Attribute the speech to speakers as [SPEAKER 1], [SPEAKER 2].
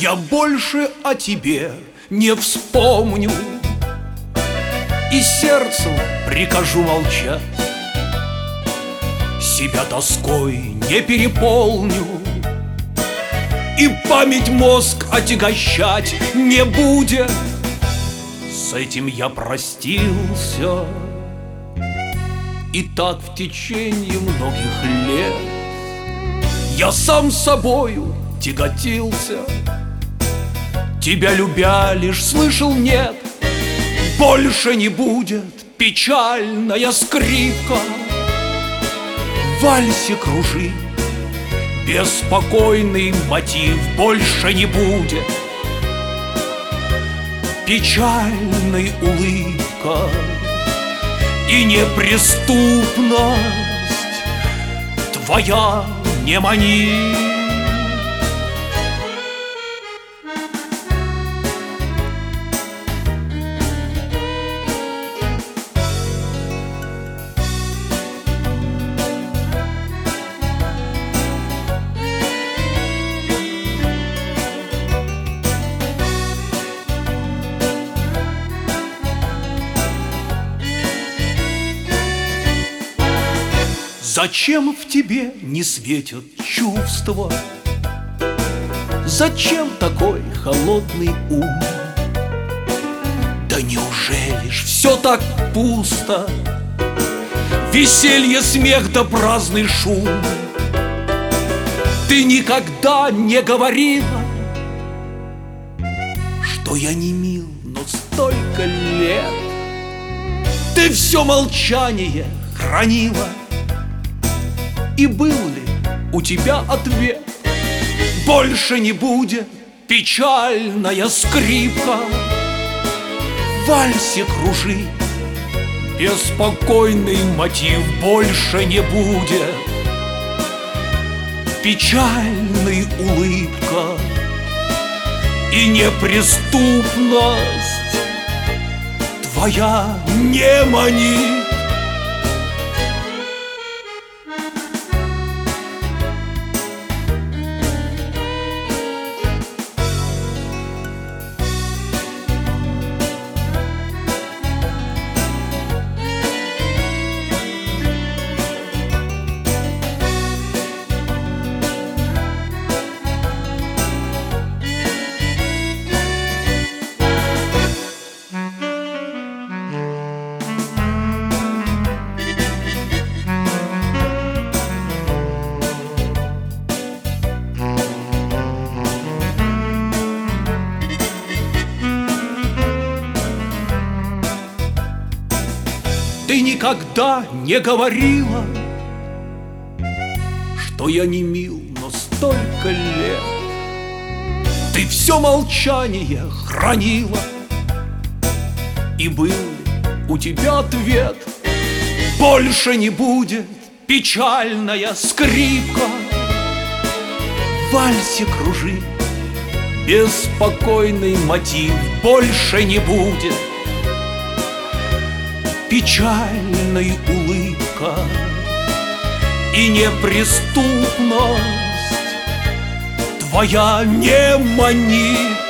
[SPEAKER 1] Я больше о тебе не вспомню и сердцу прикажу молчать. Себя тоской не переполню и память мозг отягощать не будет. С этим я простился. И так в течение многих лет я сам собою тяготился. Тебя любя лишь слышал нет. Больше не будет печальная скрипка в вальсе кружит. Беспокойный мотив больше не будет. Печальной улыбка и неприступность твоя не манит. Зачем в тебе не светят чувства? Зачем такой холодный ум? Да неужели ж все так пусто? Веселье, смех да праздный шум. Ты никогда не говорила, что я не мил, но столько лет ты все молчание хранила. И был ли у тебя ответ? Больше не будет печальная скрипка в вальсе кружит. Беспокойный мотив больше не будет. Печальная улыбка и неприступность твоя не манит. Ты никогда не говорила, что я не мил, но столько лет ты все молчание хранила. И был ли у тебя ответ? Больше не будет печальная скрипка в вальсе кружит. Беспокойный мотив больше не будет. Печальная улыбка и неприступность твоя не манит.